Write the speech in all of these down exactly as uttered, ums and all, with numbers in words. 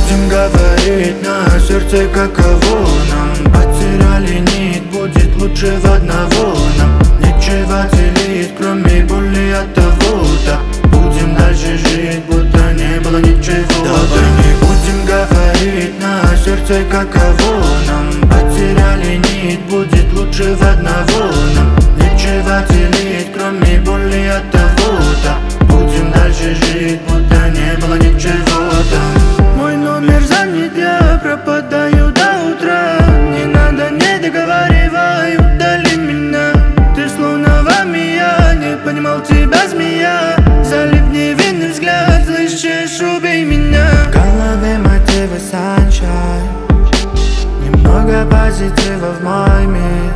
будем говорить на сердце каково нам. Потеряли нить, будет лучше в одного нам. Нечего делить, кроме боли от того-то. Будем дальше жить, будто не было ничего. Давай не будем говорить на сердце каково нам. Потеряли нить, будет лучше в одного нам. Нечего делить, кроме боли от того-то. Будем дальше жить, будто не было ничего там. Мой номер занят, я пропадаю до утра. Не надо, не договаривай, удали меня. Ты словно во мне, я не понимал тебя, змея. Залипни невинный взгляд, слышишь, убей меня. В голове мотивы sunshine, немного позитива в мой мир.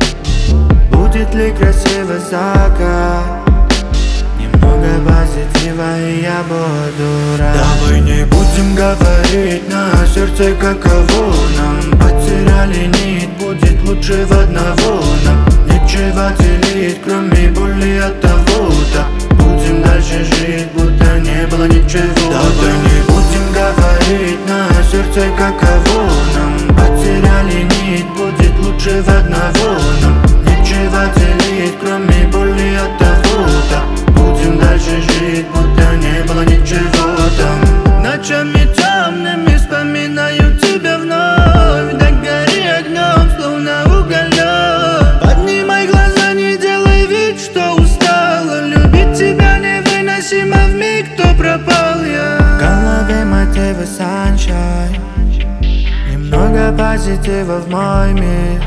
Будет ли красиво закат? Немного позитива, и я буду рад. Давай не будем говорить на сердце каково нам. Потеряли нить, будет лучше в одного нам. Нечего делить, кроме боли от того-то. Будем дальше жить, будто не было ничего. Давай не будем говорить на сердце каково нам. Потеряли нить, будет лучше в одного нам. Нечего делить, кроме боли от того-то. Будем дальше жить, будто не было ничего там. Ночами темными вспоминаю тебя вновь. Да гори огнем, словно уголек. Поднимай глаза, не делай вид, что устала. Любить тебя невыносимо вмиг, кто пропал я. В голове мотивы sunshine, немного позитива в мой мир.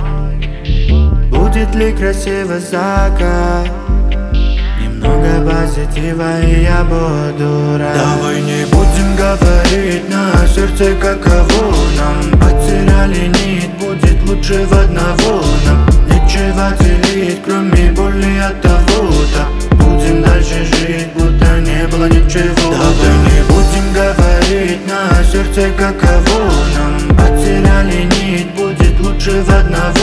Будет ли красиво закат? Немного позитива, и я буду рад. Давай не будем говорить на сердце каково нам. Потеряли нить, будет лучше в одного нам. Нечего делить, кроме боли от того-то. Будем дальше жить, будто не было ничего. Давай не будем говорить на сердце каково нам. Потеряли нить, будет лучше в одного